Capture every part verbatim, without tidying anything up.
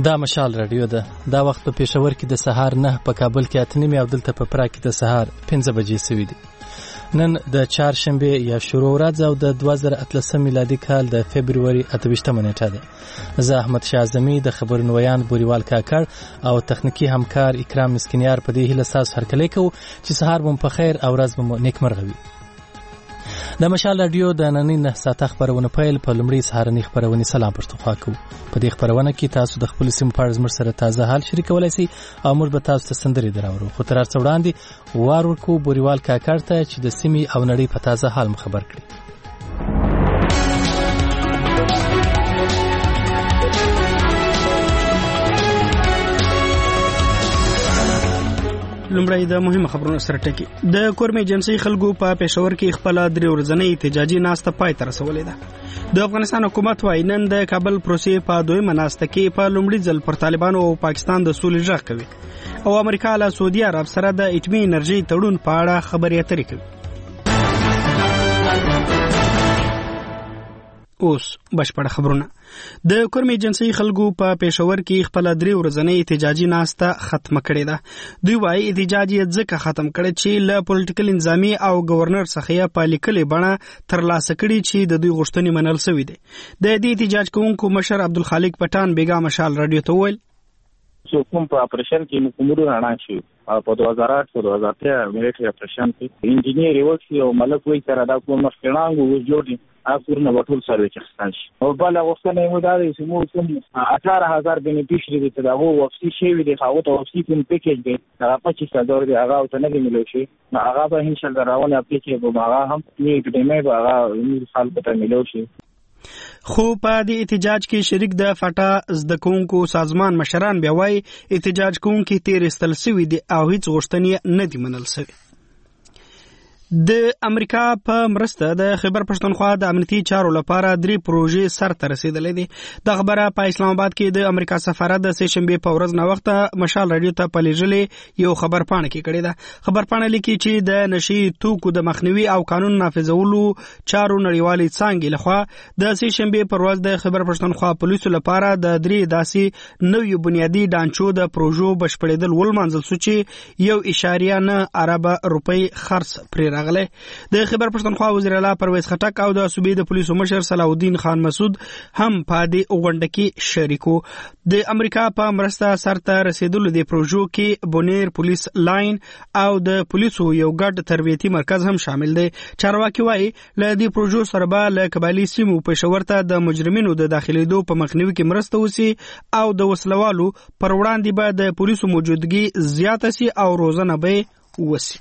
دا مشال رادیو ده. دا وخت په پېښور کې د سهار نه، په کابل کې اته نیمې او دلته په پراګ کې د سهار پنځه بجې سوي دي. نن د چهارشنبې یا شروع ورځ او د دوه زره اتلسم میلادي کال د فبروري اته ویشتمه نیټه ده. زه احمد شاه اعظمي د خبرنویان بوریوال کاکړ او تخنیکی همکار اکرام مسکینیار په دې هیله ساس هرکلی کوو چې سهار مو په خیر او ورځ مو نیکمرغه وي. د مشال رادیو د نننۍ نه ساعته خبرونه پیل په لومړي سهارنۍ خبرونې سلام پښتونخوا کوو. په دې خبرونه کې تاسو د خپل سیمې په اړه زموږ سره تازه حال شریکولی شئ او موږ به تاسو ته سندرې دراوړو. خو تر هر څه وړاندې وار ورکوو بوریوال کاکړ ته چې د سیمې او نړۍ په تازه حال مو خبر کړي. لومړی د مهمه خبرونو سره ټکی. د کورم ایجنسی خلکو په پېښور کې خپل درې ورځنۍ احتجاجي ناسته پای ته رسولې ده. د افغانستان حکومت وايي نن د کابل پروسې په دویمه ناسته کې په لومړي ځل پر طالبانو او پاکستان د سولې غږ کوي او امریکا له سعودي عرب سره د اټومي انرژي تړون په اړه خبرې اترې کوي. اوس بشپړ خبرونه. د کورم ایجنسی خلکو په پېښور کې خپل درې ورځنۍ احتجاجي ناسته ختمه کړې ده. دوی وايي احتجاج یې ځکه ختم کړی چې له پولیټیکل انظامي او گورنر څخه یې په لیکلې بڼه ترلاسه کړي چې د دوی غوښتنې منل شوې دي. د دې احتجاج کوونکو مشر عبدالخالق پټان بیګا مشال رادیو ته وویل چې کوم په اپریشن کې موږ رانه شو په دوه هزار آټ په دوه هزار ته ملټری اپریشن کې انجینیر ورکي او ملک وی سره دا کوم مخکنانګو وجوړي اپورنه وټول سره چې شي او بل غوښتنه مو دا چې مو کوم اټھارہ هزار بینیفیشری دي ته دا وو وفسي شي دي خو ته وفسي کوم پیکیج دی هغه پچیس هزار دی هغه ته نه ملو شي هغه به ان شاء الله راونه اپلیکیشن به هغه هم یې اکډیمي به هغه یې حال به ملو شي. خو په دې احتجاج کې شریک د فټا زده کوونکو سازمان مشران بیا وایي احتجاج کوونکي تیر استل سوي دي او هیڅ غوښتنې نه دي منل سوي. د امریکا په مرسته د خیبر پښتونخوا د امنیتي چارو لپاره درې پروژې سر ته رسیدلې دي. د خبره په اسلام آباد کې د امریکا سفارت د سه شنبه په ورځ نه وخت مشال رادیو ته پلیږلې یو خبر پاڼه کې کړی ده. خبر پاڼه لیکي چې د نشي توکو د مخنیوي او قانون نافذولو چارو نړیوالې څانګې لخوا د سه شنبه په ورځ د خیبر پښتونخوا پولیسو لپاره د درې داسې نوې بنیادی ډانچو د پروژو بشپړېدل ولمنځل شو چې یو اشاریه نه اربه روپۍ خرڅ پرې راغلی. د خیبر پښتونخوا وزیر اعلی پرویز خټک او د صوبې د پولیسو مشر صلاح الدین خان مسعود هم په دې غونډه کې شریکو. د امریکا په مرسته سرته رسیدلو د پروژو کې بونیر پولیس لاین او د پولیسو یو ګډ تربیتي مرکز هم شامل دی. چارواکي وايي له دې پروژو سره به له قبایلي سیمو پېښور ته د مجرمینو د داخلېدو په مخنیوي کې مرسته وسی او د وسلوالو پر وړاندې به د پولیسو موجودګي زیاته سي او روزنه به وسی.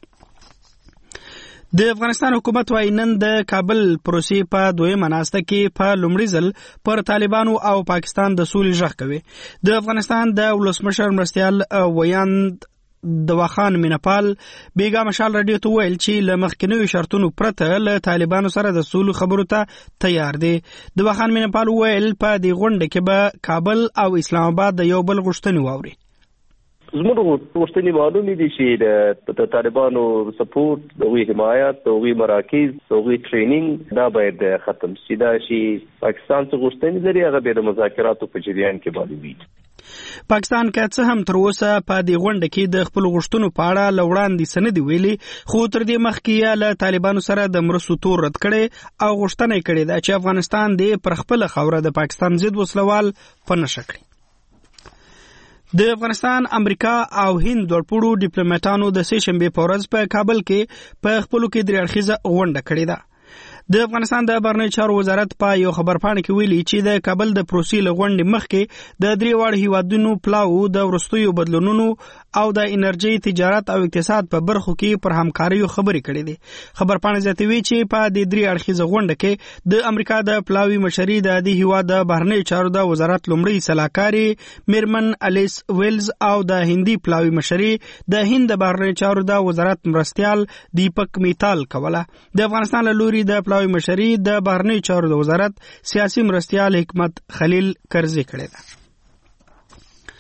د افغانستان حکومت وايي نن د کابل پروسې په دویمه ناسته کې په لومړي ځل پر طالبانو او پاکستان د سولې غږ کوي. د افغانستان د ولسمشر مرستیال ویاند دواخان مینپال بیګا مشال رادیو ته ویل چې له مخکنیو شرطونو پرته له طالبانو سره د سولې خبرو ته تیار دی. دواخان مینپال ویل په دې غونډه کې به کابل او اسلام آباد د یو بل غوښتنې واوري. زموږ غوښتنې معلومې دي چې د طالبانو سپورټ، د هغوی حمایت، د هغوی مراکز، د هغوی ټریننګ دا باید ختم شي. دا شي پاکستان څه غوښتنې لري هغه بیا د مذاکراتو په جریان کې معلومیږي. پاکستان که څه هم تر اوسه په دې غونډه کې د خپل غوښتنو په اړه له وړاندې څه نه دي ویلي، خو تر دې مخکې یې له طالبانو سره د مرستو تور رد کړی او غوښتنه یې کړې ده چې افغانستان دې پر خپله خاوره د پاکستان ضد وسلوال په نښه کړي. د افغانستان، امریکا او هند دوړپوړو ډیپلوماټانو د سه شنبه په ورځ په کابل کې په خپلو کې درې اړخیزه غونډه کړې ده. د افغانستان د بهرنیو چارو وزارت په یو خبرپاڼه کې ویلي چې د کابل د پروسې له غونډې مخکې د درې واړو هیوادونو پلاو د وروستیو بدلونونو او د انرژي، تجارت او اقتصاد په برخو کې پر همکاریو خبرې کړې دي. خبرپاڼه زیاتوي چې په دې درې اړخیزه غونډه کې د امریکا د پلاوي مشري د دې هیواد د بهرنیو چارو د وزارت لومړی سلاکاري میرمن الیس ویلز او د هندي پلاوي مشري د هند د بهرنیو چارو د وزارت مرستیال دیپک میتال کوله. د افغانستان له لوري د پلاوي مشري د بهرنیو چارو د وزارت سیاسي مرستیال حکمت خلیل کرزي کړی ده.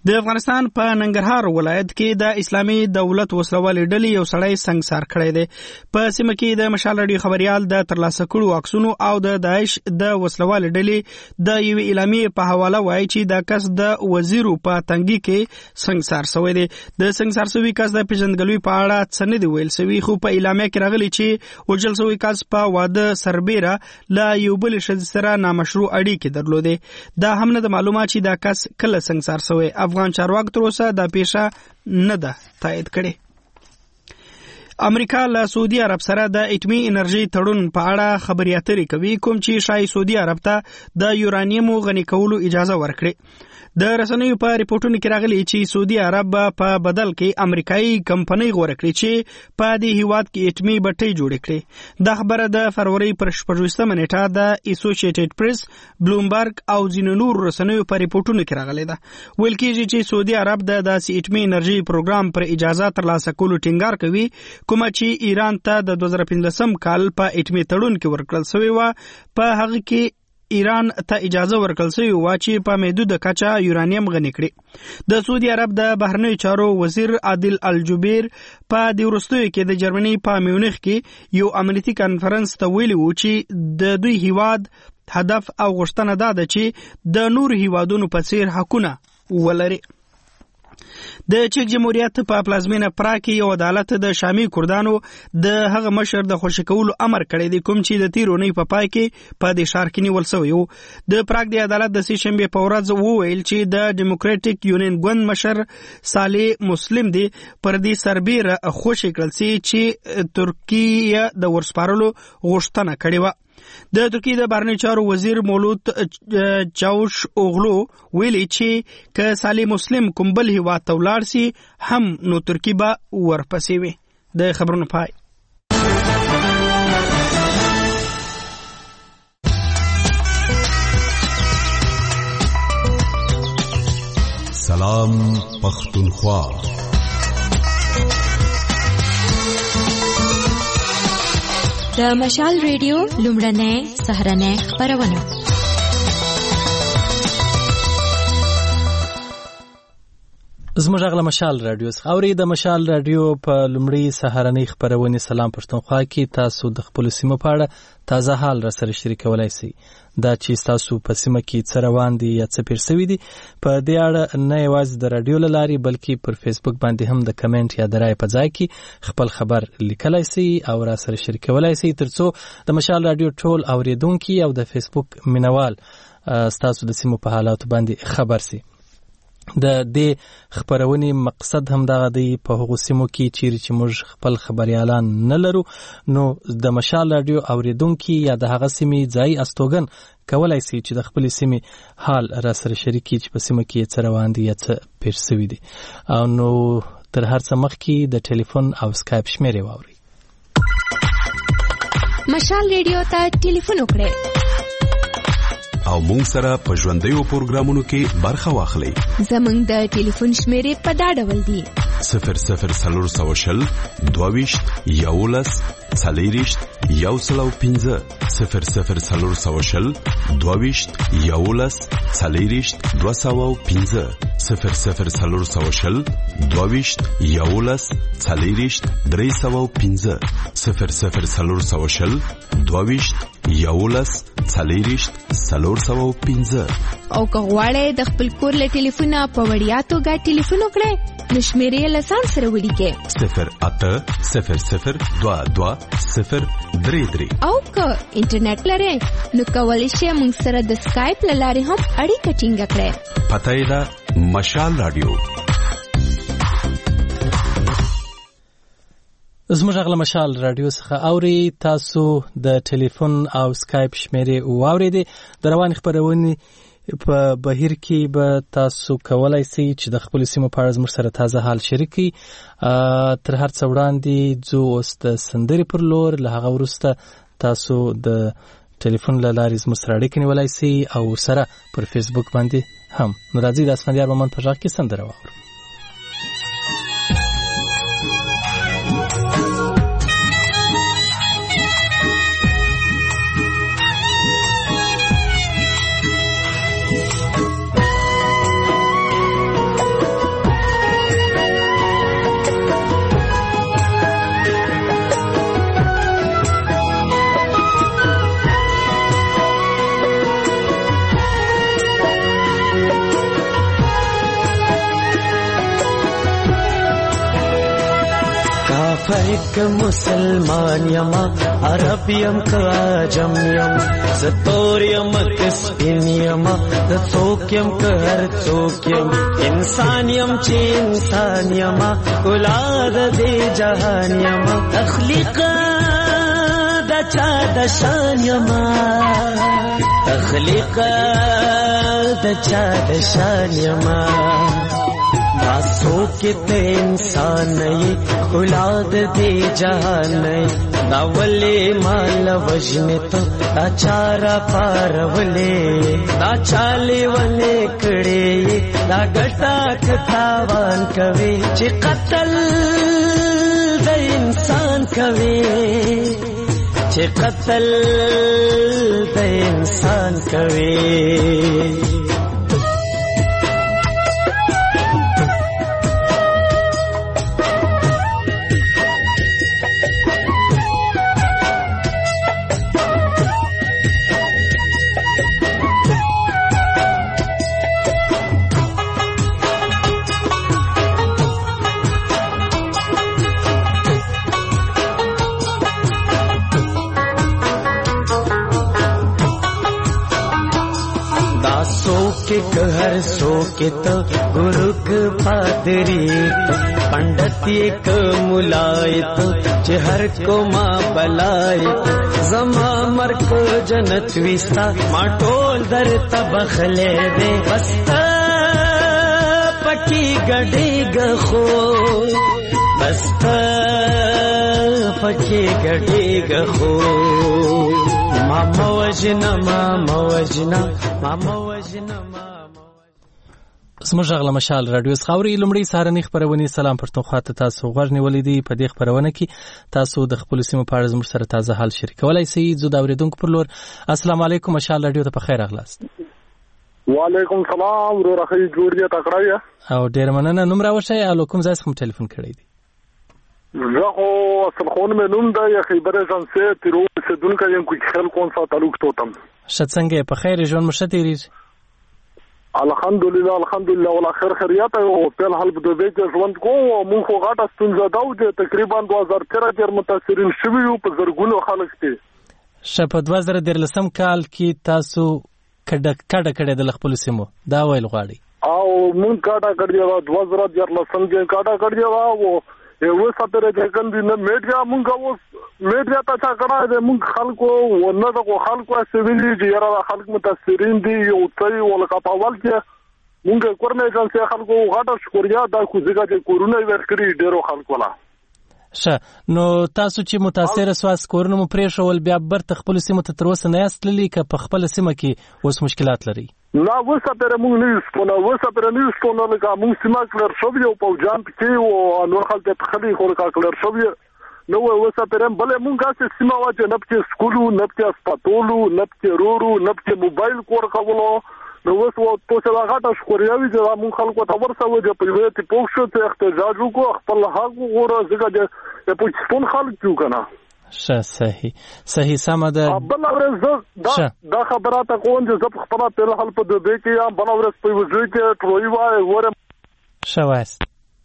د افغانستان په ننګرهار ولایت کې د اسلامي دولت وسلوالې ډلې یو سړی سنګسار کړی دی. په سیمه کې د مشال راډیو خبريال د ترلاسه کړو عکسونو او د داعش د وسلوالې ډلې د یو اعلامیې په حواله وایي چې دا کس د وزیرو په تنګي کې سنګسار شوی دی. د سنګسار شوی کس د پیژندګلوي په اړه څه نه دی ویل شوی، خو په اعلامیه کې راغلی چې وژل شوی کس په واده سربیره له یو بل ښځې سره نامشروع اړیکې درلودې. دا هم نه د معلومه چې دا کس کله سنګسار شوی. افغان چارواکو تر اوسه دا پیښه نه ده تایید کړې. امریکا له سعودي عرب سره د اټومي انرژي تړون په اړه خبرې اترې کوي، کوم چې شای سعودي عرب ته د یورانیم غني کولو اجازه ورکړي. د رسنیو په ریپورتونو کې راغلي چې سعودي عرب په بدل کې امریکایي کمپنۍ غوړه کړې چې په دې هیواد کې اټومي بټۍ جوړې کړې. دا خبره د فروری پر شپږویشتمه نیټه د اسوسییټډ پریس، بلومبرګ او ځینو نور رسنیو په ریپورتونو کې راغلي ده. ویل کېږي چې سعودي عرب د داسې اټومي انرژي پروګرام پر اجازه ترلاسه کولو ټینګار کوي، کومه چې ایران ته د دوه زره پنځلسم کال په اټومي تړون کې ورکړل شوی و. په هغه کې ایران ته اجازه ورکړل شوی و چې په محدوده کچه یورانیم غني کړي. د سعودي عرب د بهرنیو چارو وزیر عادل الجبیر په دې وروستیو کې د جرمني په میونخ کې یو امنیتي کانفرنس ته ویلي و چې د دوی هیواد هدف او غوښتنه دا ده چې د نور هیوادونو په څیر حقونه ولري. د چک جمهوریت په پلازمینه پراګ کې یو عدالت د شامي کردانو د هغه مشر د خوشی کولو امر کړی دی، کوم چې د تیر اونۍ په پای کې په دې ښار کې نیول شوی و. د پراګ د عدالت د سې شنبې په ورځ وویل چې د ډیموکراټیک یونین ګوند مشر صالح مسلم دی پر دې سربیره خوشی کړل چې ترکیه د ورسپارلو غوښتنه کړې و. د ترکیه د بهرنیو چارو وزیر مولود چاوش اوغلو ویلي چې که صالح مسلم کوم بل هیواد ته ولاړ سي هم نو ترکیه به ورپسې وي. د خبرونو پای. سلام پختونخوا. د مشال ریډیو لومړنۍ سهارنۍ خبرونه. زموږ غږ له مشال راډیو څخه اوري. د مشال راډیو په لومړۍ سهارنۍ خبرونه سلام پښتونخوا کې تاسو د خپل سیمه په اړه تازه حال را سره شریکولای شئ. دا چې تاسو په سیمه کې څه روان دي یا څه پېښ شوي دي په دې اړه نه یوازې د راډیو له لارې بلکې پر فیسبوک باندې هم د کمنټ یا د رای په ځای کې خپل خبر لیکلای شئ او را سره شریکولای شئ ترڅو د مشال راډیو ټول اوریدونکي او د فیسبوک مینوال تاسو د سیمو په حالاتو باندې خبر شي. د دې خبرونې مقصد هم دغه دی په هغو سیمو کې چیرې چې موږ خپل خبريالان نه لرو نو د مشال راډیو اوریدونکي یا د هغه سیمې ځای استوګن کولای شي چې د خپل سیمې حال را سره شریکي چې په سیمه کې څه روان دي یا څه پېښ شوي دي. او نو تر هر څه مخکې د ټلیفون او سکایپ شمیرې واورئ. مشال ریډیو ته ټلیفون وکړئ او مونږ سره په ژوندیو پروګرامونو کې برخه واخلئ. زمونږ د ټلیفون شمیرې په دا ډول دي: صفر صفر څلور سوه شل دوه ویشت یولس څلېرویشت یو سل او پنځه صفر صفر څلور سوه شل دوه ویشت یولس څلېرویشت دوه سوه او پنځه صفر صفر څلور سوه شل دوه ویشت یولس څلېرویشت درې سوه او پنځه صفر صفر څلور سوه شل دوه ویشت یولس څلېرویشت څلور سوه او پنځه. او که غواړئ د خپل کور له ټلیفونه په وړیا توګه ټلیفون وکړئ نو شمیرې له ځان سره ولیکئ: صفر اته صفر صفر دوه دوه صفر درې درې. او که انټرنیټ لرئ نو کولی شئ موږ سره د سکایپ له لارې هم اړیکه ټینګه کړئ. پته یې ده مشال راډیو. زموږ غږ له مشال راډیو څخه اوري. تاسو د ټلیفون او سکایپ شمیرې واورېدې. د روانې خبرونې په بهیر کې به تاسو کولای شئ چې د خپل سیمو په اړه زموږ سره تازه حال شریک کړئ. تر هر څه وړاندې ځو اوس د سندرې پر لور. له هغه وروسته تاسو د ټلیفون له لارې زموږ سره اړیکه نیولی شئ او ورسره پر فیسبوک باندې هم. نو راځئ د اسفندیار مومند په غږ کې سندره واورو. فرق مسلمان یما عرب یم که عجم یم ستور یم که سپین یما د څوک یم که هر څوک یم انسان یم چې انسان یما ښکلا د دې جهان یما تخلیق د چا د شان یما تخلیق د چا د شان یما باسو کے تے انسان نہیں اولاد دے جہان نہیں ناولے مال وجنے تو دا چارا پار ولے دا چالے ولے کڑے دا گٹا کتاوان کوي چې قتل د انسان کوي چې قتل د انسان کوي हर सो के तो गुरुक पादरी पंडित एक मुलायत चहर को माँ बलायत जमा मर को जनत विस्ता माटोल दर तबखले दे बस्ता पकी गड़ी गखो बस्ता पकी गड़ी गखो मामा वजना मामा वजना मामा वजना زموږ غلا مشال رادیو خاوري لمړی سارنې خبرونه سلام پرتونخوا ته تاسو غوږ نیولې دي په دې خبرونه کې تاسو د خپل سیمه په اړه زموږ سره تازه حال شریکولای شئ زو دا اوریدونکو پر لور السلام علیکم مشال رادیو ته په خیر اغلاست وعلیکم سلام ورو راخی جوړ دې تکړه او ډیر مننه نوم راوښی الکم زاس کوم ټلیفون کړی دی زه خو اصل خون مې نوم دا یا خبره ځانسه تیرو سدون کا یم کوم خل کون سا تعلق توتم شت څنګه په خیر ژوند مشتری الحمدلله الحمدلله ولا خیر خیریت او په حال په دې کې ژوند کوو مونږ خو غاټه ستونزه دا و چې تقریبا دوه هزار تیرہ ډیر متاثرین شوي یو په زرګونو خلک دي شپه دوه زره درلسم کال کې تاسو کډه کډه کړه د خپل سیمو دا ویل غواړي او مونږ کډه کړی دوه زره درلسم کې کډه کړی او یو څه ترې څنګه نه میډیا مونږ اوس میډیا ته څا کړه د مونږ خلکو ونه د خلکو سویلي چې یاره خلک متاثرین دي یو څه ولکه په اول کې مونږ کورنۍ ځان خلکو غاټه شکریا دا خو ځکه چې کورونا ورکړي ډیرو خلکو لا شه نو تاسو چې متاثر سواس کورونه مو پرې شول بیا برته خپل سیمه ته تر اوسه نه یاستللی که په خپل سیمه کې اوس مشکلات لري نا وسه پر مونږ نه سپونه وسه پر نه سپونه لکه مونږ سیمه کلر شو یو په جام کې او نور خلک ته خلی خور کا کلر شو نو وسه پر بل مونږه چې سیمه واجه نه په سکولو نه په سپاتولو نه په رورو نه په موبایل کور کولو نو وسه تو څه هغه شکریاوي چې مونږ خلکو ته ورسوي چې په ویته ته پوښتنه ته احتجاج وکړو خپل حق وګوره ځکه چې په پاکستان خلک کیو کنه شه صحیح صحیح سم ده بل ورځ دا دا خبره ته کوم چې زه خپل په حل په دې کې یم بل ورځ په وځي کې تروي وای وره شواست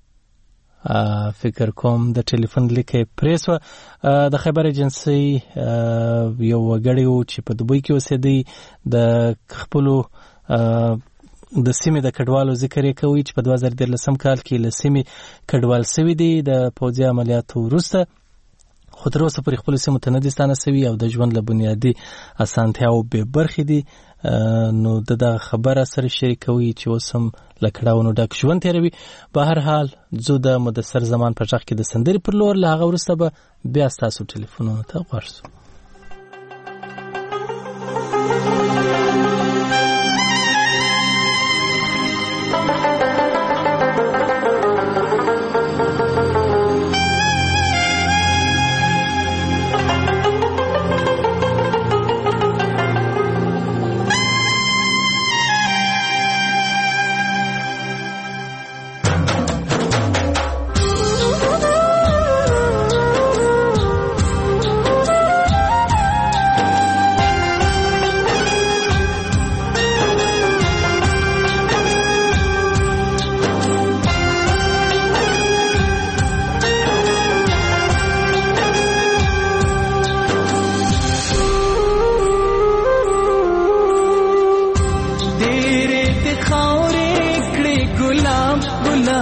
فکر کوم د ټلیفون لیکې پریس و د خبر ایجنسی یو وګړی چې په دوبۍ کې اوسېدی د خپل د سیمې د کډوالو ذکر یې کوي چې په دوه زره درلسم کال کې له سیمې کډوال سوي دي د پوځي عملیاتو وروسته خو تر اوسه پورې خپل سیمو ته نه دي ستانه سوي او د ژوند له بنیادي اسانتیاو بې برخې دي نو د دغه خبره سره شریکوي چې اوس هم له کړاوونو ډک ژوند تېروي په هر حال زه د مدثر زمان په غږ کې د سندرې پر لور له هغه وروسته به بیا ستاسو ټلیفونونو ته غوږ شو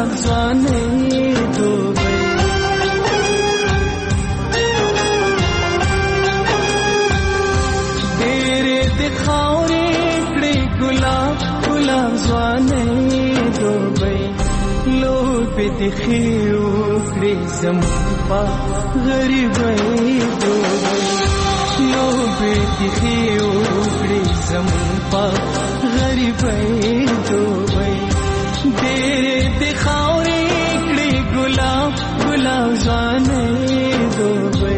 ځواني دوبۍ ډېرې د خاورې کړې ګلاب ګلاب ځواني دوبۍ لوبې د ښې وکړې زموږ په غریبۍ دوبۍ لوبې د ښې وکړې زموږ په غریبۍ دوبۍ ډېرې د خاورې کړې ګلاب ګلاب ځوانۍ دوبۍ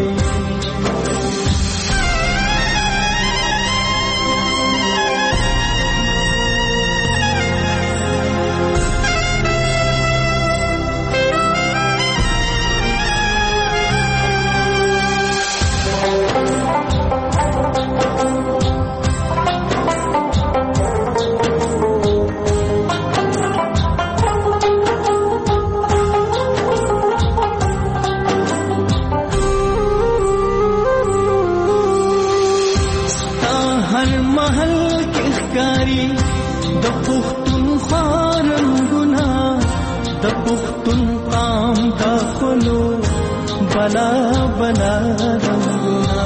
بلا بلا رنگنا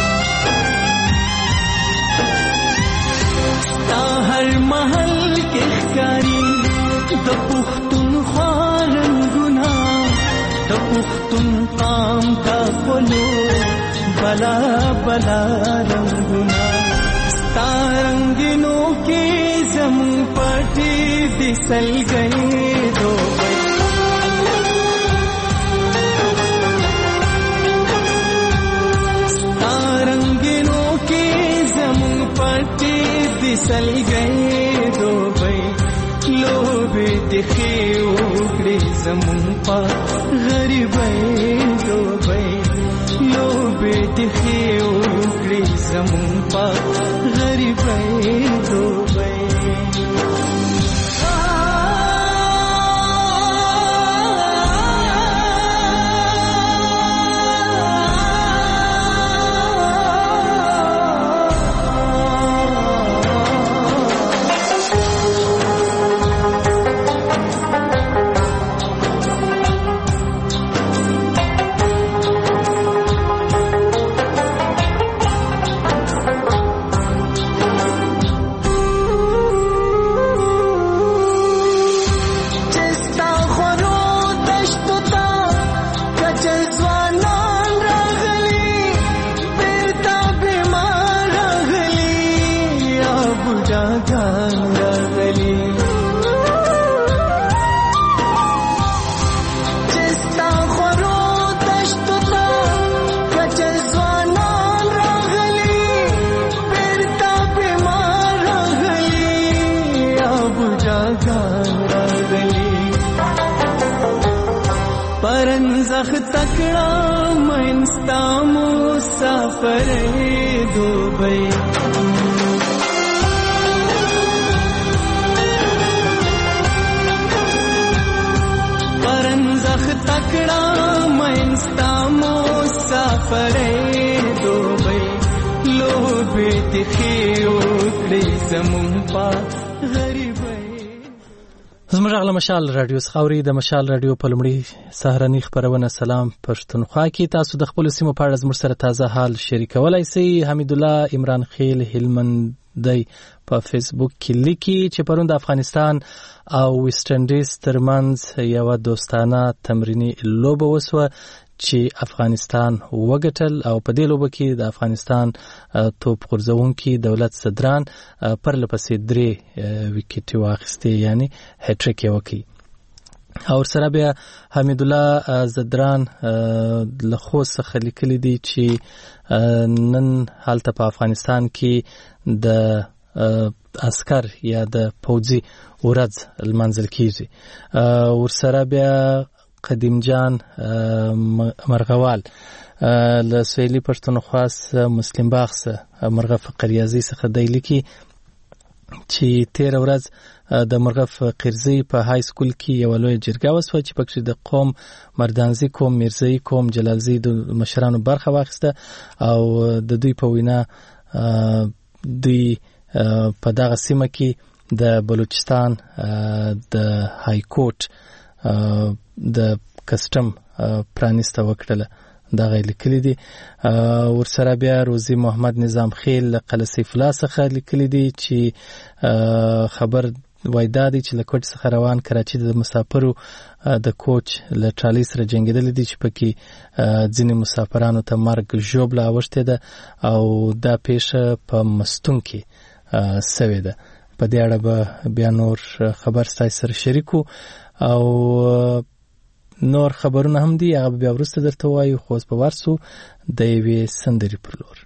ستا هر محل کې ښکاري د پښتونخوا رنګونه د پښتون قام کا خلو بلا بلا رنگنا ستا رنگینو کې زمون پټي دي سلګي دوبۍ سلګي دوبۍ لوبې د ښې وکړې زموږ په غریبۍ دوبۍ لوبې د ښې وکړې زموږ په غریبۍ دوبۍ پرنزخ تکڑا منستا مسافر دوبئی پرنزخ تکڑا منستا مسافر دوبئی لوبې د ښې وکړې زموږ په غریبۍ زموږ غلا مشال رادیو خاوري د مشال رادیو په لمړي سهارني خبرونه سلام پښتونخوا کې تاسو د خپل سیمو په اړه زموږ سره تازه حال شریکولای شئ حمید الله عمران خیل هلمندی په فیسبوک کې لیکي چې پرون د افغانستان او ویسټ انډیز ترمنځ یو دوستانه تمرینی لوبه وسوه چې افغانستان وګټل او په دې لوبه کې د افغانستان توپ غورځونکي دولت صدران پر لپسې درې وکټ واخیستي یعنی هټریک یې وکړي او سره بیا حمید الله زدران له خو څخه لیکلي دي چې نن حالت په افغانستان کې د عسكر یا د پوځي ورځ المنزل کیږي ورسره بیا قدیم جان مرغوال له سویلی پښتونخوا مسلم باغ څخه مرغه فقریازي څخه دی لیکي چې تیر ورځ د مرغف قرزی په های سکول کې یو لوی جرګه وسوه چې پکې د قوم مردانزي قوم میرزي قوم جلالزي د مشرانو برخه واخیسته او د دوی په وینا دوی په دغه سیمه کې د بلوچستان د های کورټ د کسټم پرانیسته وکړله دا غي لیکلي دي. ورسره بیا روزي محمد نظام خیل قلسي فلا څخه لیکلي دي چې خبر وایدا دي چې له کوټ څخه روان کراچي د مسافرو د کوچ له ټالي سره جنگیدل دي چې پکې ځینې مسافرانو ته مرګ ژوبله اوښته ده او دا پیښه په مستون کې سوي ده. په دې اړه به بیا نور خبر ستاسو سره شریکو او نور خبرونه هم دي هغه بیا ورسته درته وایو. خو په ورسو د یوې سندرې پر لور.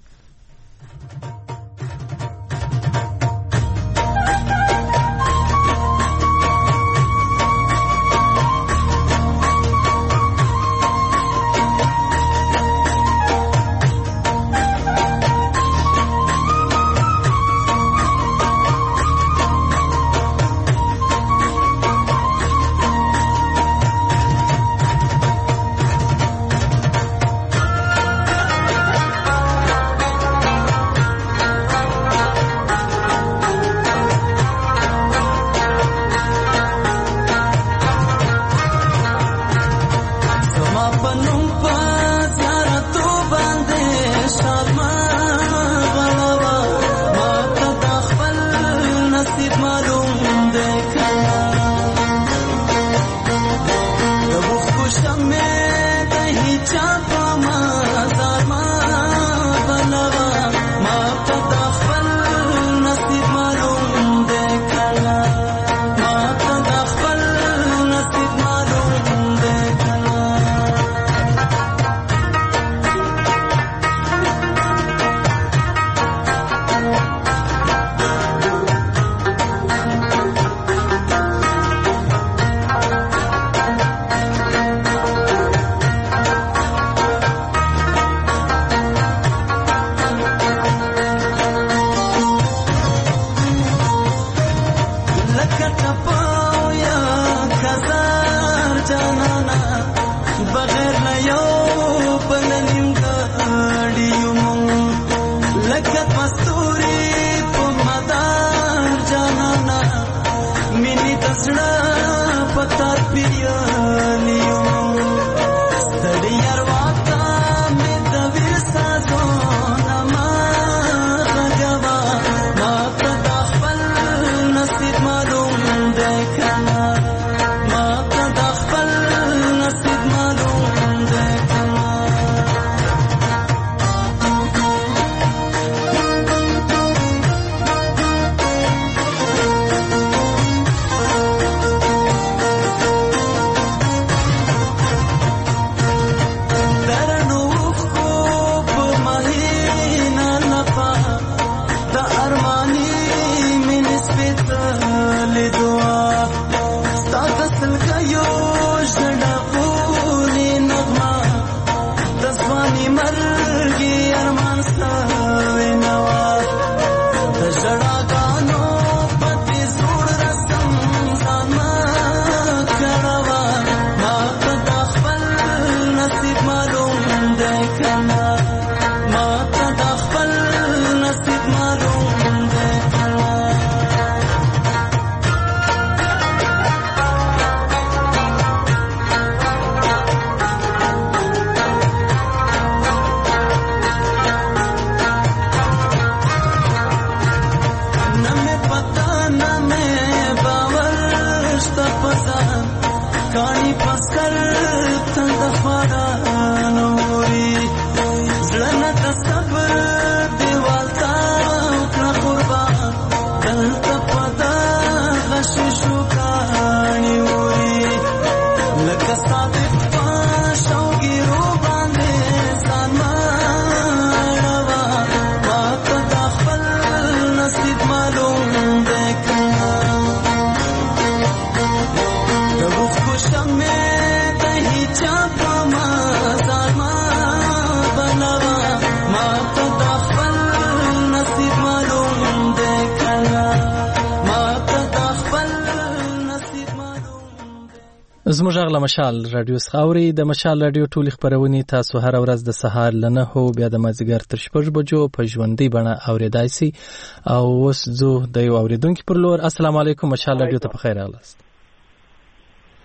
زموږ غلا مشال رادیو سخاوري د مشال رادیو ټول خبرونه تاسو هر ورځ د سهار لنه هو بیا د مازیګر تر شپږ بجو په ژوندۍ بڼه اوریدای سي او اوس زه د یو اوریدونکو پر لور. السلام علیکم مشال رادیو ته په خیر اغلاست.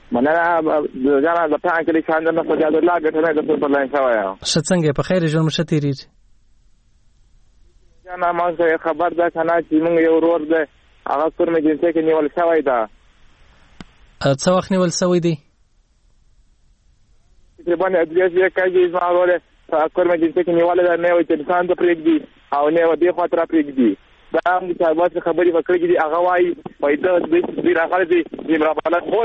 مننه د جانا د پلان کې خاندان په جاد الله ګټنه د په لاین شوی یم. ښه څنګه په خیر ژوند مشه تیریږي؟ جانا ما څه خبر ده کنه چې موږ یو ورور ده هغه کور مې جنسه کې نیول شوی ده. څه وخت نیول شوی دی؟ تقریبا ادریس یې کوي زما ورور کور مې جنسه کې نیول ده نه وي چې انسان د پرېږدي او نه و دې خاطر پرېږدي. دا موږ چې تاسو خبرې وکړې دي هغه وايي پیدا د دې راغلي دي امراباله خور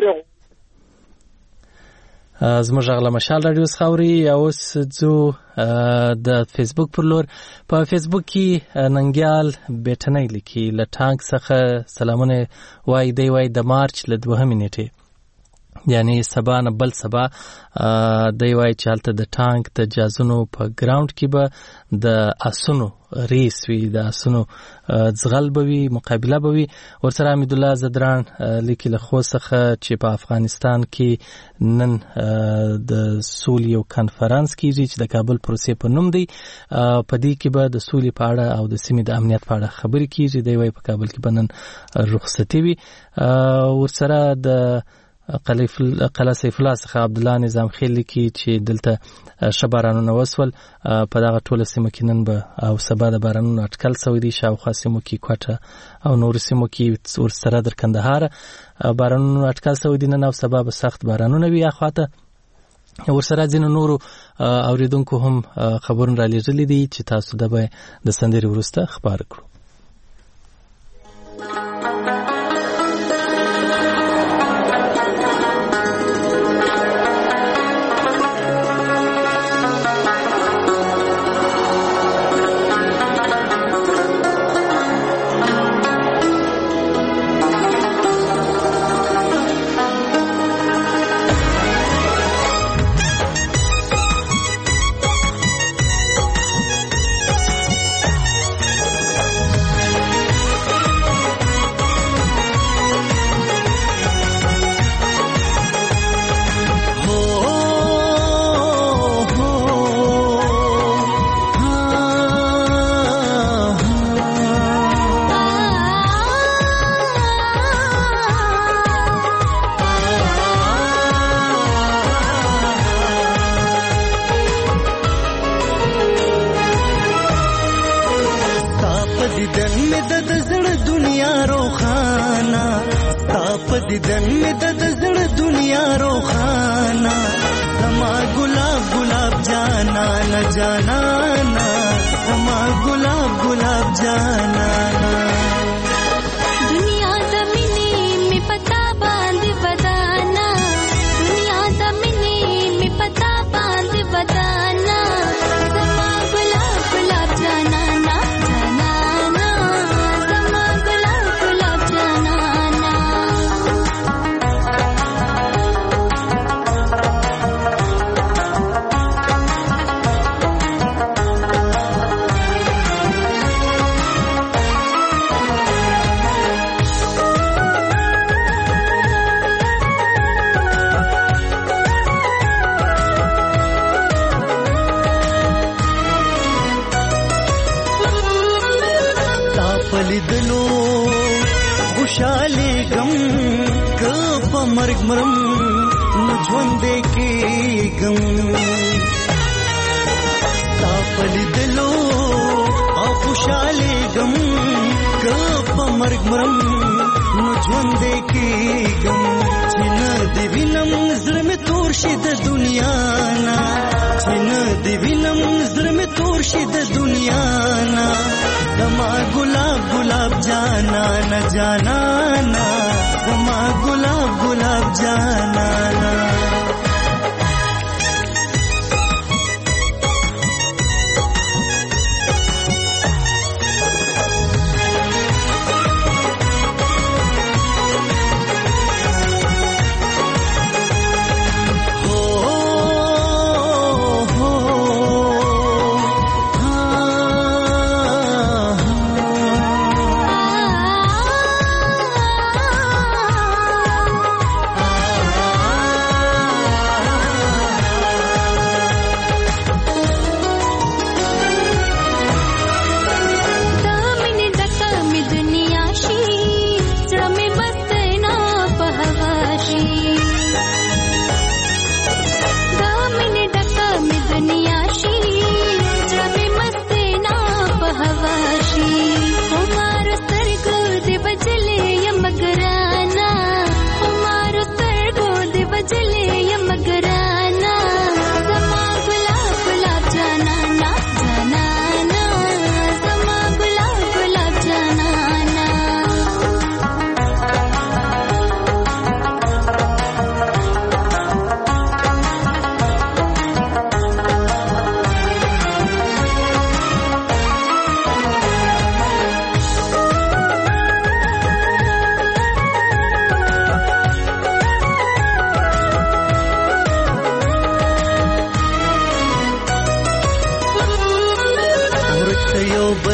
زموږ غلا مشال رادیو خاوري اوس ځو د فیسبوک پر لور. په فیسبوک کې ننګیال بیٹنۍ لیکي له ټانک څخه سلامونه وای دی وای د مارچ له دوهمې نیټې یعنی سبا نه بل سبا دی وای چې هلته د ټانک د جازونو په ګراوند کې به د اسونو ریس وي د اسونو ځغل به وي مقابله به وي. ورسره حمید الله زدران لیکي له خو څخه چې په افغانستان کې نن د سولې یو کنفرانس کیږي چې د کابل پروسې په نوم دی. په دې کې به د سولې په اړه او د سیمې د امنیت په اړه خبرې کیږي. دی وای په کابل کې به نن رخصتي وي. ورسره د قلعه سیف الله څخه عبد الله نظام خیل کی چې دلته شبارانونه وسول په دغه ټوله سیمه کې نن به او سبا د بارانونو اټکل شوی دی. شاوخوا سیمو کې کوټه او نور سیمو کې ورسره در کندهار بارانونو اټکل شوی دی. نن او سبا به سخت بارانونه وي. اخواته ورسره ځینو نورو اوریدونکو هم خبرونه را لېږلي دي چې تاسو د به د سندرې وروسته خبر کړو.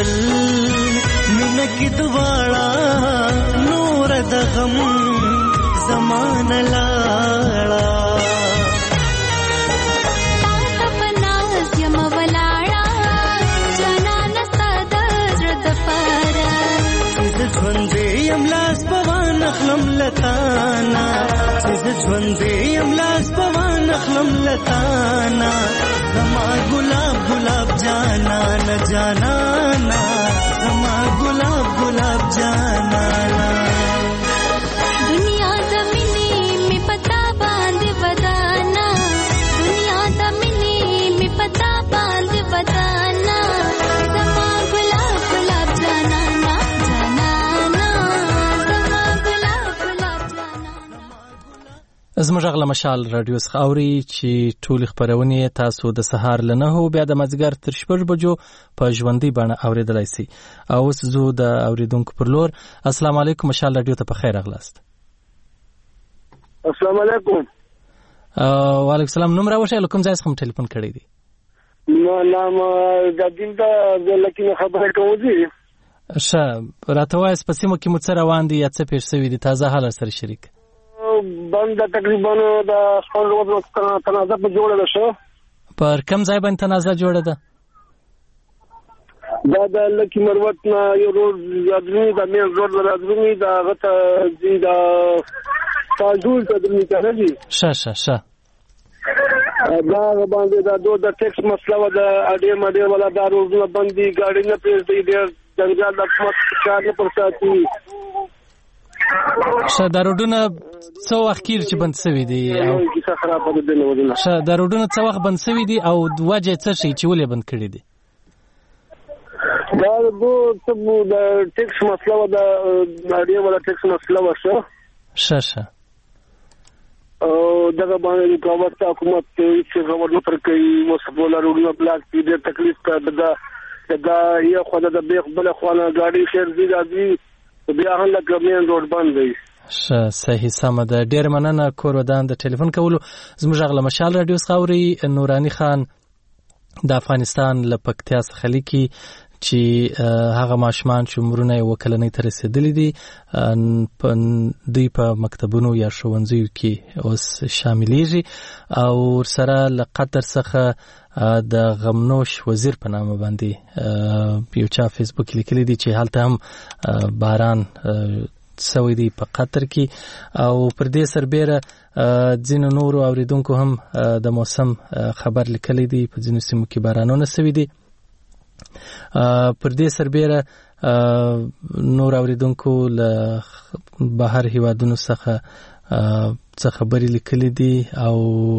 بل مینه کې دواړه نور د غم زمانه لاړه ژوندې یم لاس په وانه خلم لتانا چې ژوندې یم لاس په وانه خلم لتانا زما ګلاب ګلاب جانا نه جانا نا زما ګلاب ګلاب جانا نا دنیا د مینې می پتا باندې ودانا دنیا د مینې می پتا باندې ودانا زما ګلاب ګلاب جانا نا زموږ غلا مشال رادیو څخه اوري چې ټول خبرونه تاسو د سهار لنه هو بیا د مازیګر تر شپږ بجو په ژوندۍ باندې اوریدلای شي او اوس زه د اوریدونکو پر لور السلام علیکم مشال رادیو ته په خیر اغلاست السلام علیکم وعلیکم السلام نوم راوښه کوم ځای څخه ټلیفون کړی دی نو نام د دیندا د لکه خبره کوي ښه راته وایي سپسیمو کې مو څه روان دي یا څه پیښ شوي دي تازه حال سره شریک بند تقریبا د خپل وخت تنازع په جوړه ده شو پر کوم ځای باندې تنازع جوړه ده دا د لکی مروت نه یو روز یادري د مې زور درازمي دا غته دي دا تاجول ته د میکانجي شه شه شه دا باندې دا دوه د ټیکس مسله و د اډي مډي ولا دا روزونه بندي ګاډي نه پېژ دی ډېر جنجال د حکومت کار نه پرساتي شه دا روډونه څو وخت کېږي چې بند شوي دي او کیسه خرابه ده نو ودونه شه دا روډونه څو وخت بند شوي دي او وجه څه شي چې ولې بند کړي دي دا دوه څه د ټیکس مسله و د اډي ولا ټیکس مسله و شه شه شه او دغه باندې کومت حکومت چې خبر نه پر کوي وسپولا روډونه بلاک دي د تکلیف کا دا دا یو خدای د بیخ بل خوانه گاډي خیر دي راځي بیا هم لکه مین روډ باندې ښه صحیح سمه ده ډېر مننه کور ودان د ټلیفون کولو زموږ غلا مشال رادیو څخه اوري نورانی خان د افغانستان له پکتیا څخه لیکي چې هغه ماشومان چې عمرونه یې وکلنۍ ته رسېدلي دي دوی په مکتبونو یا ښوونځیو کې اوس شاملېږي او ورسره له قطر څخه د غمنوش وزیر په نامه باندې یو چا فیسبوک لیکلی دی چې هلته هم باران سوی دی په قطر کې او پر دې سربېره ځینو نورو اوریدونکو هم د موسم خبر لیکلی دی په ځینو سیمو کې بارانونه سوي دي پر دې سربېره نور اوریدونکو له بهر هیوادونو څخه څه خبرې لیکلي دي او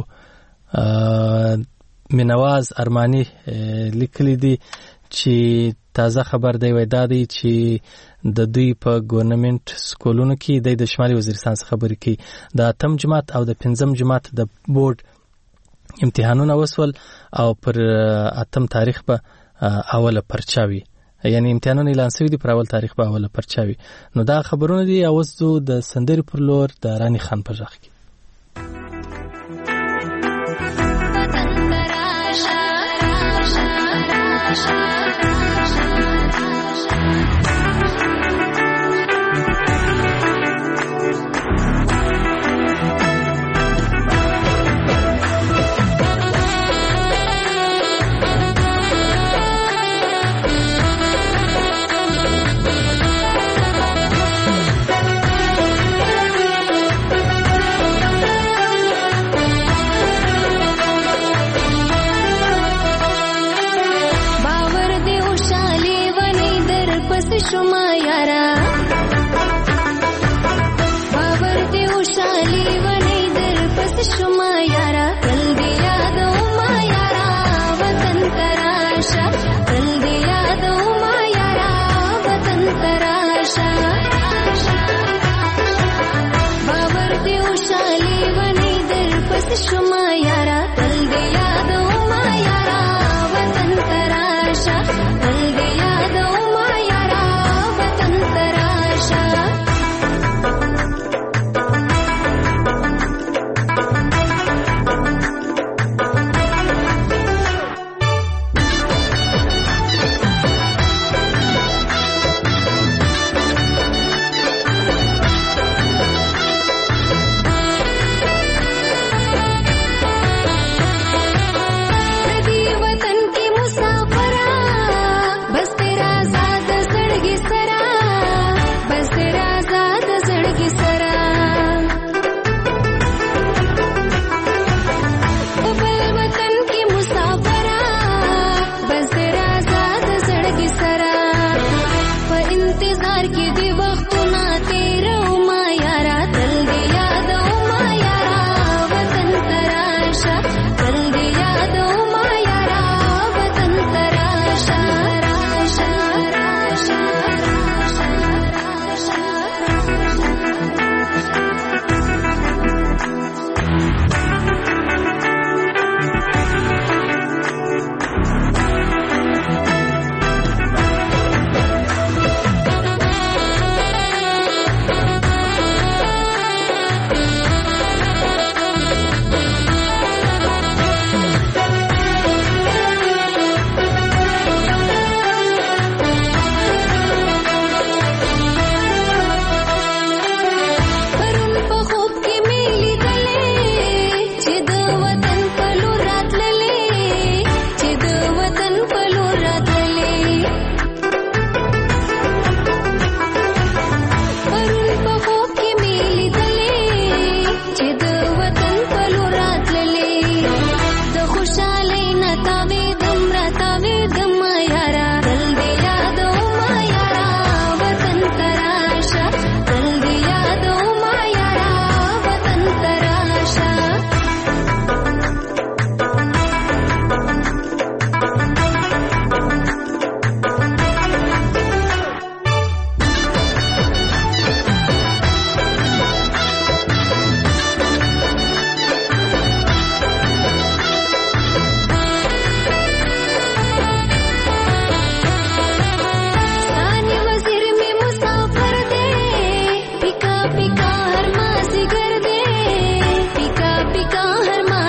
مینواز ارمانی لیکلي دي چې تازه خبر دی وای دا دی چې د دوی په ګورنمنت سکولونو کې د شمالي وزیرستان څخه خبرې کوي د اتم جماعت او د پنځم جماعت د بورډ امتحانونه وسول او پر اتم تاریخ به اوله پرچاوي یعنی امتحانونه اعلان شوي دي پر اول تاریخ به اوله پرچاوي نو دا خبرونه دي اوس د سندري پر لور د رانی خان په ځخ کې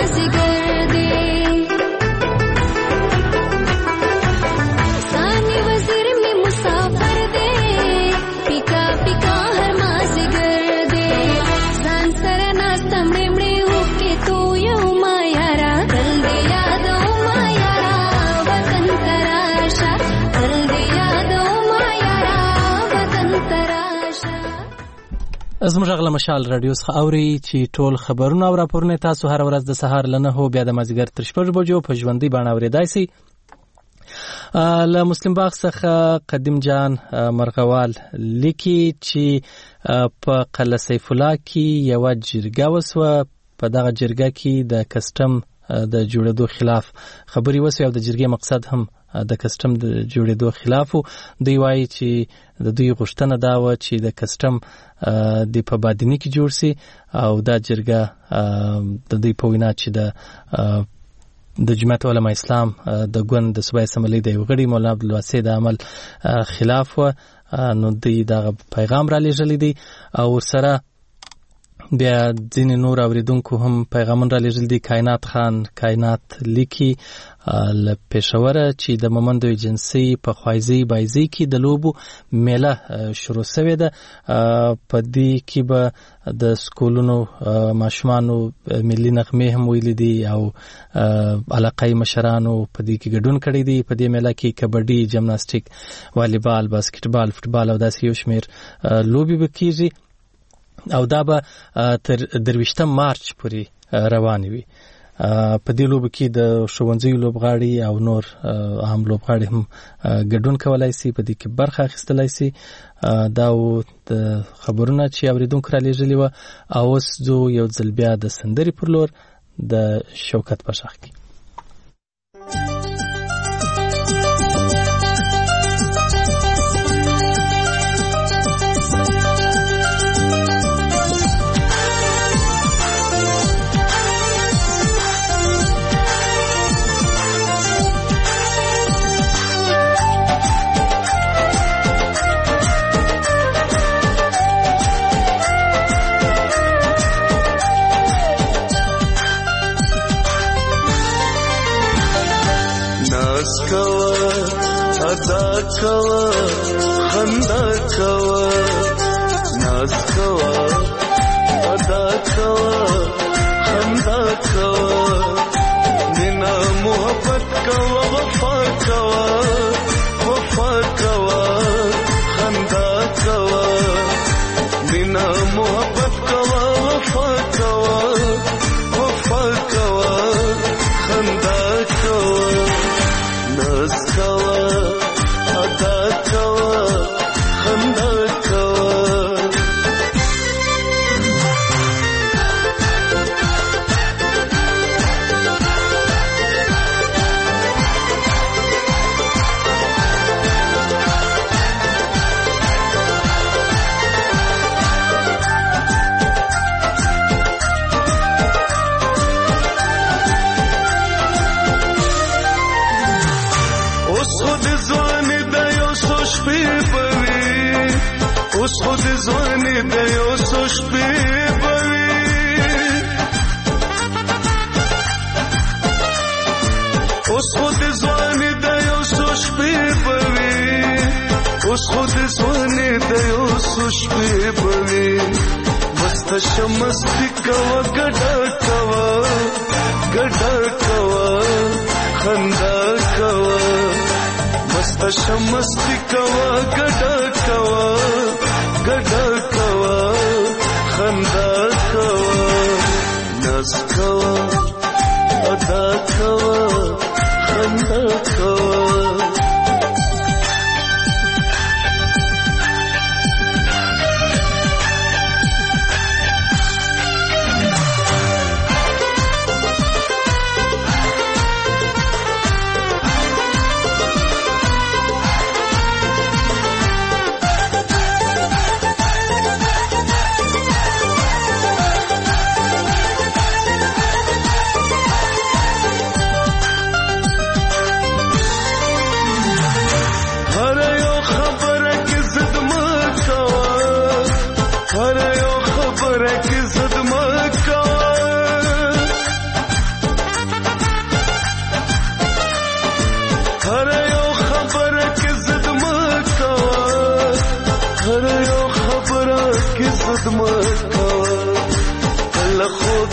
माज़िगर दे सानी वज़ीर में मुसाफिर दे पिका पिका हर माज़िगर दे सान सरना समड़े होके तो यो मायारा दल दे यादो मायारा वतन तराशा दल दे यादो मायारा वतन तराशा. زموږ غلا مشال رادیو څخه اوري چې ټول خبرونه او راپورونه تاسو هر ورځ د سهار لنه هو بیا د مازیګر تر شپږ بجو په ژوندۍ بڼه اورېدای شئ. له مسلم باغ څخه قدیم جان مرغوال لیکي چې په قلعه سیف الله کې یوه جرګه وسوه. په دغه جرګه کې د کسټم د جوړېدو خلاف خبرې وسوې او د جرګې مقصد هم د کسټم د جوړېدو خلاف و. دوی وایي چې د دوی غوښتنه دا وه چې د کسټم د په بادیني کې جوړ سي او دا جرګه د دوی په وینا چې د د جمعیت علماء اسلام د ګوند د صوبایي اسمبلۍ د یو غړي مولانا عبدالواسع د عمل خلاف وه. نو دوی دغه پیغام را لېږلی دی او ورسره بیا ځینې نور اورېدونکو هم پیغامونه را لېږلي دي. کائنات خان کائنات لیکي له پېښوره چې د مومندو ایجنسۍ په خوایزۍ بایزۍ کې د لوبو میله شروع سوې ده. په دې کې به د سکولونو ماشومانو ملي نغمې هم ویلي دي او علاقایي مشرانو په دې کې ګډون کړی دی. په دې میله کې کبډي، جمناستیک، والیبال، باسکټبال، فوټبال او داسې یو شمېر لوبې به کېږي او دا به تر درویشتم مارچ پورې روانې وي. په دې لوبو کې د ښوونځیو لوبغاړي او نور عام لوبغاړي هم ګډون کولای شي، په دې کې برخه اخیستلی شي. دا و د خبرونه چې اورېدونکو را لېږلي وه. او اوس ځو یو ځل بیا د سندرې پر لور د شوکت په شاخ کې. अदा कवा खंदा कवा नाज कवा अदा कवा खंदा कवा बिना मोहब्बत कवा वफा कवा वफा कवा खंदा कवा बिना मोहब्बत कवा वफा कवा वफा कवा खंदा कवा नाज कवा अदा कवा खंदा कवा उस खुद ज़वानी दयो सोश पे बवी उस खुद ज़वानी दयो सोश पे बवी उस खुद ज़वानी दयो सोश पे बवी मस्त शमस्ती कवा गड़ा कवा गड़ा कवा खंदा कवा मस्त शमस्ती कवा गड़ा कवा गड़ा कवा खंदा कवा नज कवा अदा कवा खंदा कवा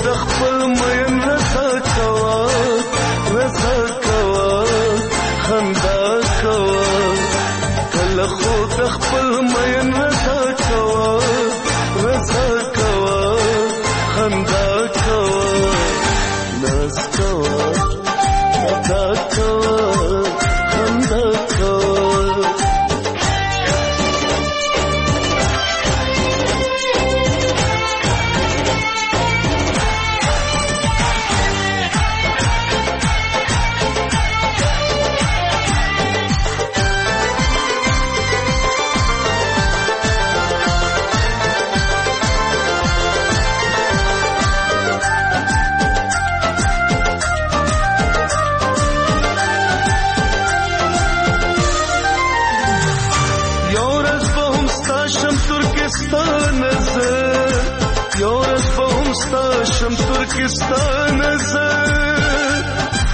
د خپل مین رضا کوا رضا کوا خندا کوا کله خو د خپل مین رضا کوا رضا کوا خندا کوا ناز کوا ادا کوا خندا کوا Turkistan azad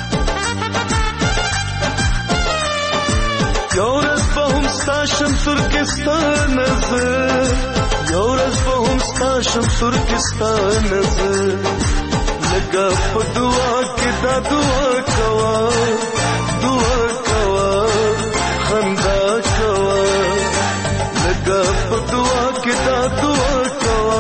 Yoras bahum stasham Turkistan azad Yoras bahum stasham Turkistan azad Laga pa dua ki da dua kawa dua kawa khanda kawa Laga pa dua ki da dua kawa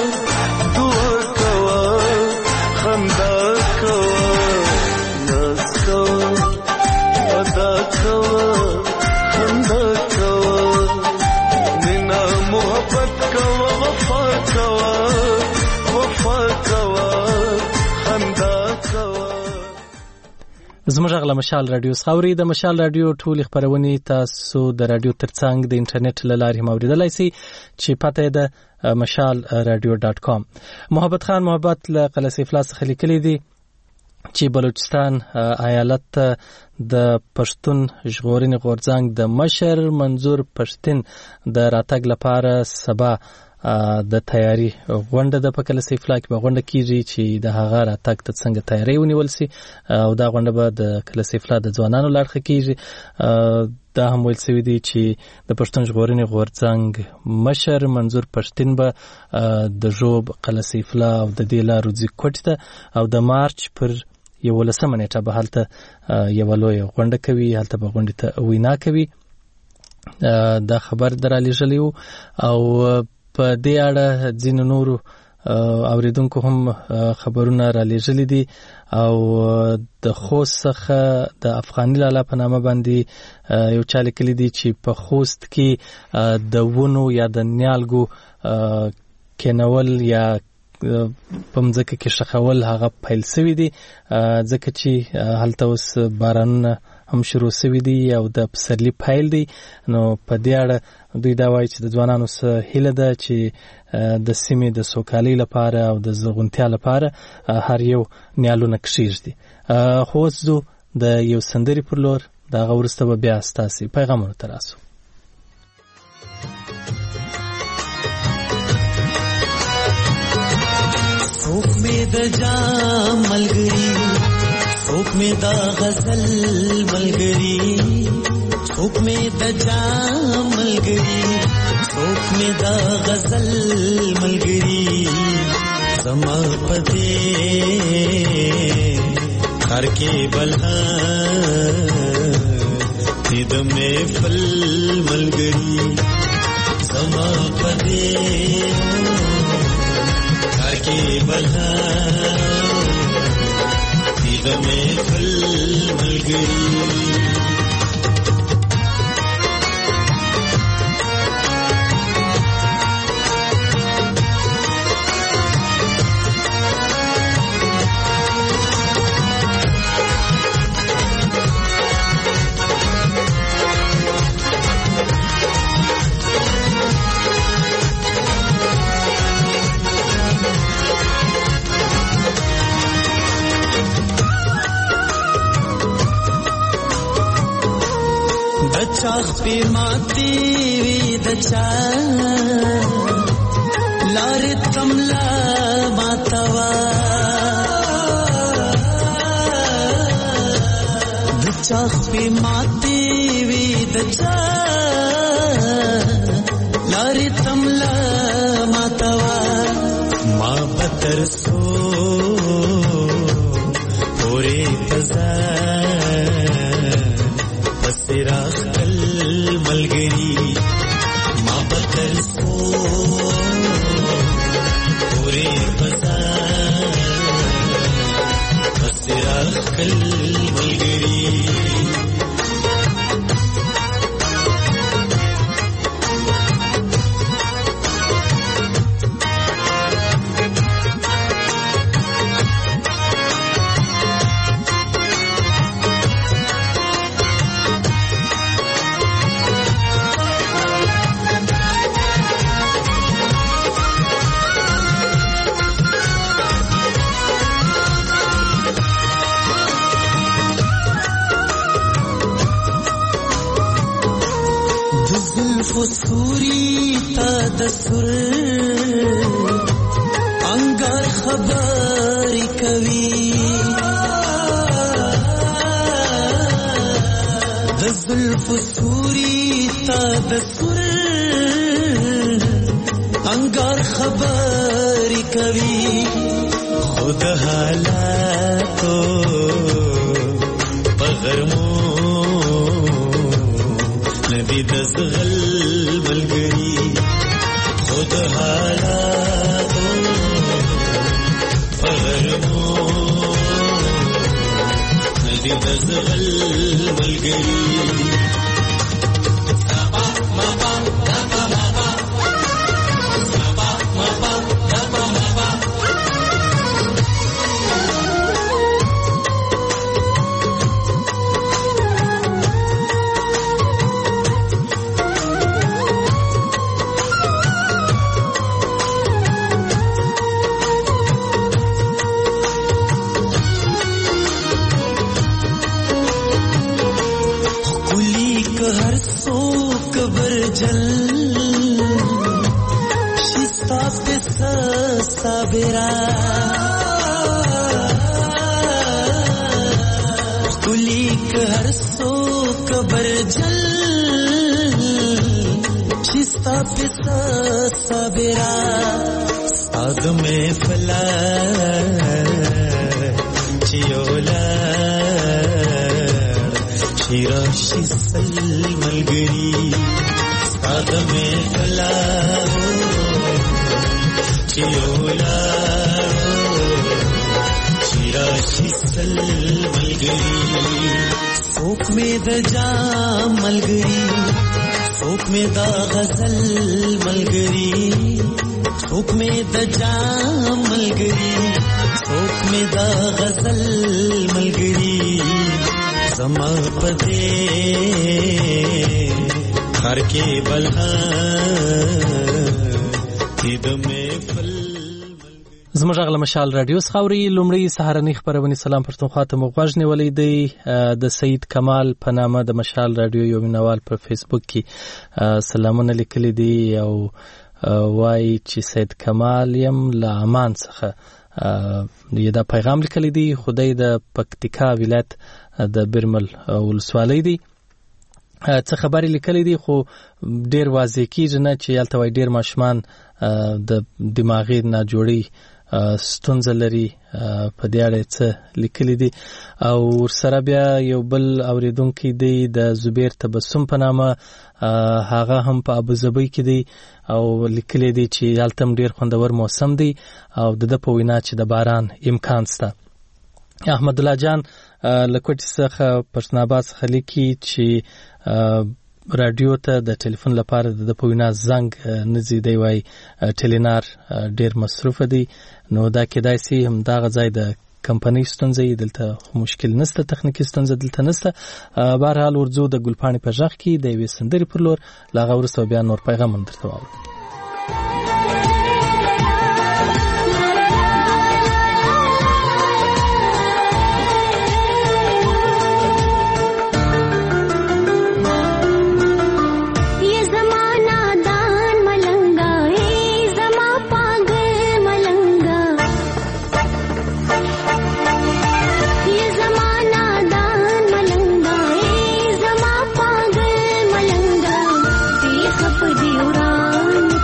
خندا کوا ناز کوا ادا کوا خندا کوا مینا محبت کوا وفا کوا وفا کوا خندا کوا. زموږ غلا مشال رادیو خاوري د مشال رادیو ټول خبرونه تاسو د رادیو ترڅنګ د انټرنیټ له لارې موریدلای شئ چې پته ده مشال رادیو ډاټ کام. محبت خان محبت له قلعه افلاس څخه لیکلي دي چې بلوچستان ایالت د پښتون ژغورنې غورځنګ د مشر منظور پښتين د راتګ لپاره سبا د تیاری غونډه د پکله سیفلا کې غونډه کیږي چې د هغه راتګ ته څنګه تیاری ونیول سي او دا غونډه به د کله سیفلا د ځوانانو لړخه کیږي. دا هم ویل سوي دي چې د پښتون ژغورنې غورځنګ مشر منظور پښتين به د ژوب قلعه سیفلا او د دې لارو ځي کوټه او د مارچ پر یولسمه نیټه به هلته یو لوی غونډه کوي هلته به غونډه ته وینا کوي. دا خبر درالېږلی او په دې اړه ځینو نورو اوریدونکو هم خبرونه را لېږلي دي او د خوست څخه د افغاني لالا په نامه باندې یو چا لیکلي دي چې په خوست کې د ونو یا د نیالګو کینول یا په مځکه کې شخول هغه پیل سوي دي ځکه چې هلته اوس بارانونه هم شروع سوي دي او د پسرلي پیل دی. نو په دې اړه دوی دا وایي چې د ځوانانو سره هیله ده چې د سیمې د سوکالۍ لپاره او د زرغونتیا لپاره هر یو نیالونه کښېږدي. خو اوس ځو د یو سندرې پر لور د هغه وروسته به بیا ستاسې پیغامونو ته راسو. څوک مې د جام ملګري څوک مې د غزل ملګري څوک مې د جام ملګري څوک مې د غزل ملګري زما پدې هر کې بلها دې د محفل ملګري زما پدې هر کې بلها د محفل ملګري چاخ پی ماتی وی دچا لار کملا ماتوا چاخ پی ماتی وی دچا لار کملا ماتوا ما بتر سو عقل ملګری وستوري تا دسر انګار خبرې کوي د زلف ستوري تا دسر انګار خبرې کوي خود حالاتو پغرمو نبی دزغل ملګری خود حالاتو پغرمو نبی دزغل ملګری sabira kulik har so kabar jal chista pisa sabira sad mein fala chiola shira shisal malgari sad mein fala چیولا شیرا شیسل ملګری فوق میں د جام ملګری فوق میں د غزل ملګری فوق میں د جام ملګری فوق میں د غزل ملګری زما پدې هر کې بلها زموږ غل مشال رادیو خاوري لومړی سهارنی خبرونه سلام پرتونخوا ته مغوږ نیولې دی د سید کمال په نامه د مشال رادیو یو مینوال په فیسبوک کې سلامونه لیکلي دي او وای چې سید کمال يم له امان څخه دا پیغام لیکلی دی خدای د پکتیکا ولایت د برمل ولسوالۍ دی څه خبرې لیکلې دي خو ډیر واضح کیږي نه چې یالته وای ډیر ماشومان د دماغي ناجوړي ستونزه لري په دې اړه څه لیکلي دي او سره بیا یو بل اوریدونکو دی د زبیر تبسم په نامه هغه هم په ابوظبي کې دی او لیکلي دي چې یالته ډیر خوندور موسم دی او د په وینا چې د باران امکان شته احمد الله جان لکوټ څخه پښتناباد څخه لیکي چې رادیو ته د ټلیفون لپاره د پوینا زنګ نزي دی وای ټلینار ډیر مصرف دی نو دا کېدای سي هم دا غځای د کمپنۍ ستونزې دلته مشکل نشته تخنیکی ستونزې دلته نشته بهر حال ورځو د ګلپانی په ځخ کې د وې سندري پر لور لاغه ورسو بیا نور پیغام درته واورم Padi uran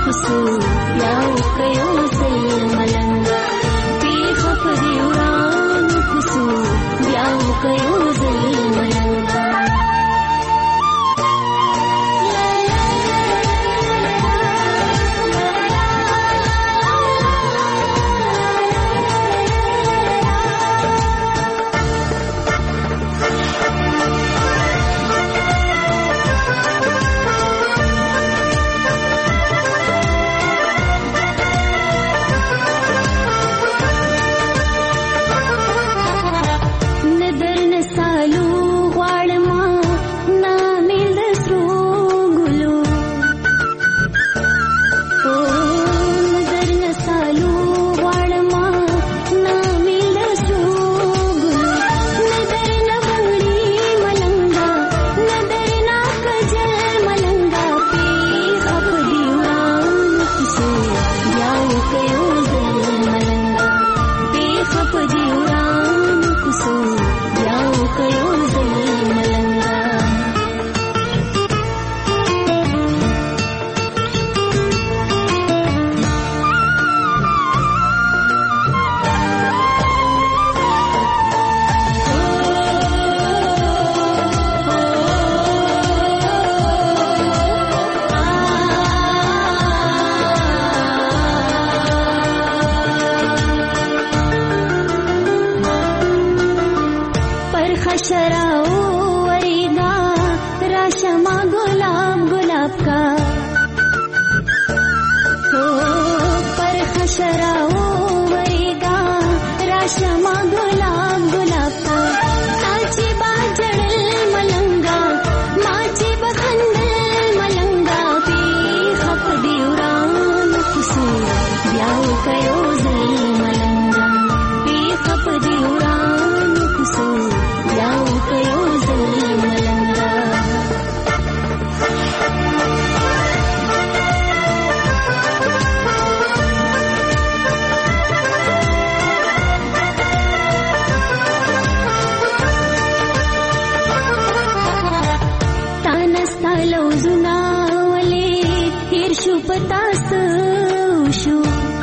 پر خشراو وریگا راشما गुलाब गुलाब का हो पर खशराओ वरेगा राशमा गुलाब गुलाब का माची बाजड़ल मलंगा माची बखंदल मलंगा पे खप दिउरान कुसूर ब्याव कयो जल मलंगा पे खप दिउरान कुसूर ब्याव कयो जल मलंगा पतास शो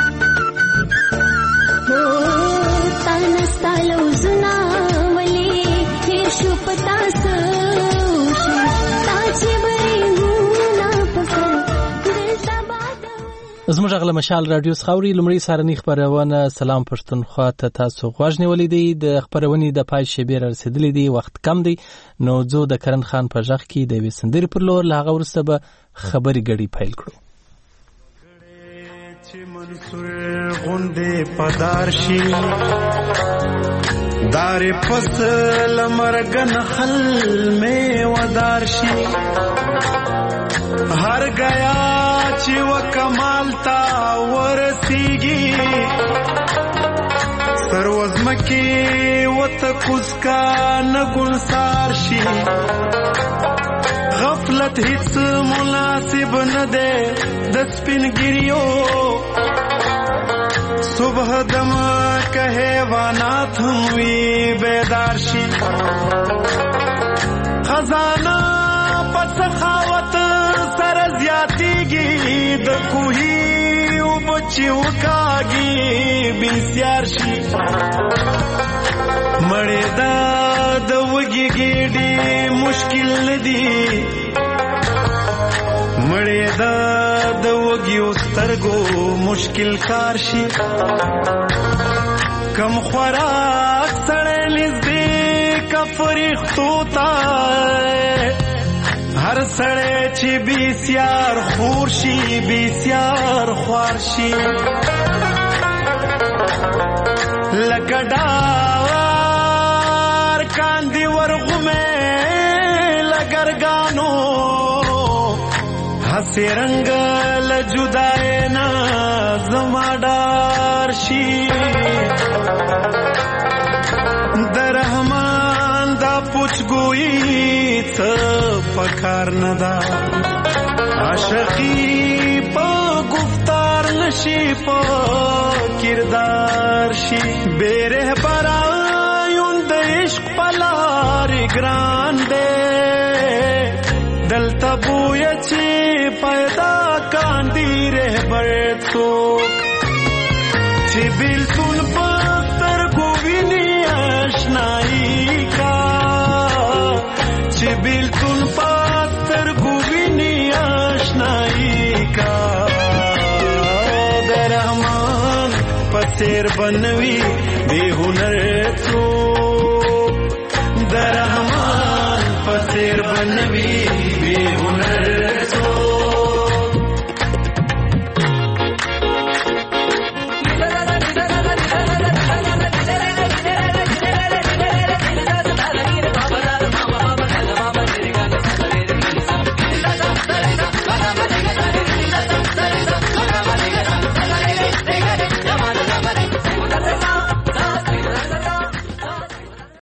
हो तानस तालो जुनावले हिरशु पतास शो ताची बरी हुना पफर دلتا باد زموږ غل مشال رادیو خاوري لمړی سارنی خبرونه سلام پښتونخوا ته تاسو غوښنی ولیدي د خبرونې د پای شبیر رسیدلې دي وخت کم دی نو زه د کرن خان په ځخ کې د وسندر پر لور لاغه ورسته به خبري غړي فایل کړو چې منصور غوندې پدارشي دار فصل مرګن حل میں ودارشي هر گیا چې وکمال تا ورسیږي سروزمکی وتکوس کا نګلسار شي غفلت هیڅ مناسب نه ده د سپینګریو صبح دم که حیوانات هم وی بیدار شي خزانه په سخاوت سره زیاتیږي د کوهي او بچي وکاږي بنسیار شي مړې دا د وږي ګېډې مشکل ندي مړې دا د وږي سترګو مشکل کار شي کم خوراک سړی نږدې کا فرښتو ته هر سړی چې بسیار خور شي بسیار خوار شي لکه ډار کاندي ورغمه لګرګانو هسې رنگ لجدای نه زما ډار شي د رحمان دا پوچګوئی څه پکار نه دا عاشقی په گفتار نشي په کردار شي بیره برایون د عشق پلار ګران دے دلته بوی چې پیدا کاندي رهبر څوک چې بالکل پختر ګوینی آشنایی کا چې بالکل پختر ګوینی آشنایی کا د رحمان پسیر بنوي بے هنر څوک د رحمان پسیر بنوي